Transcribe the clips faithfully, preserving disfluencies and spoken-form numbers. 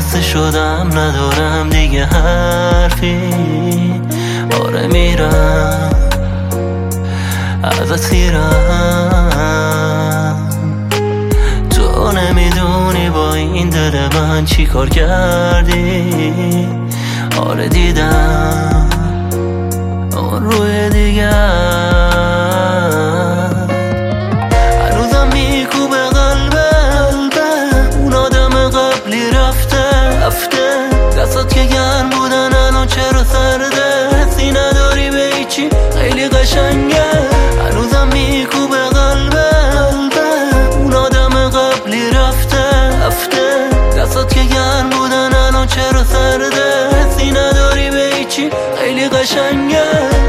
خسته شدم ندارم دیگه حرفی. آره میرم ازت سیرم، تو نمیدونی با این دل من چی کار کردی. آره دیدم اون روی دیگر هنوزم میکوبه قلبم، اون آدم قبلی رفته رفته. دستات که گرم بودن الان چرا سرده؟ حسی نداری به هیچی خیلی قشنگه. هنوزم میکوبه قلبم، اون آدم قبلی رفته رفته. دستات که گرم بودن الان چرا سرده؟ حسی نداری به هیچی خیلی قشنگه.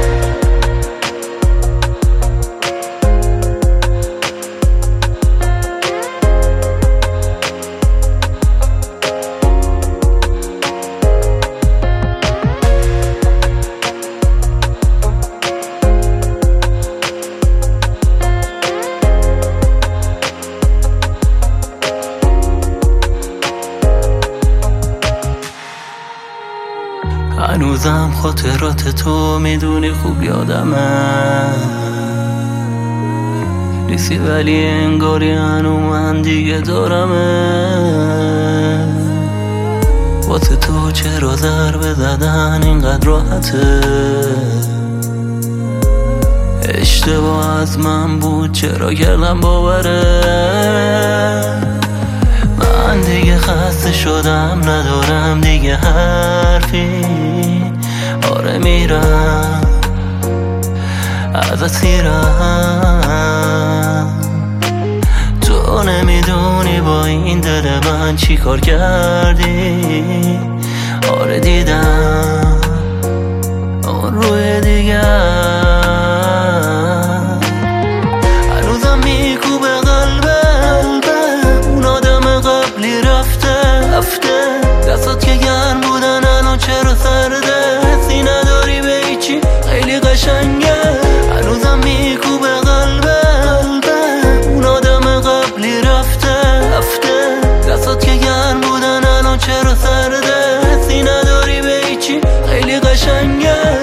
هنوزم خاطرات تو میدونی خوب یادمه نیستی، ولی انگاری هنو من دیگه دارمه. واسه تو چرا ضربه زدن اینقدر راحته؟ اشتباه از من بود چرا کردم باوره؟ من دیگه خسته شدم ندارم دیگه حرفی. آره میرم ازت سیرم، تو نمیدونی با این دل من چی کار کردی. آره دیدم اون روی دیگر هنوزم میکوبه قلبم، اون آدم قبلی رفته رفته. دستات که گرم بودن الان چرا سرده؟ حسی نداری به هیچی خیلی قشنگه. هنوزم میکوبه قلبم، اون آدم قبلی رفته رفته. دستات که گرم بودن الان چرا سرده؟ حسی نداری به هیچی خیلی قشنگه.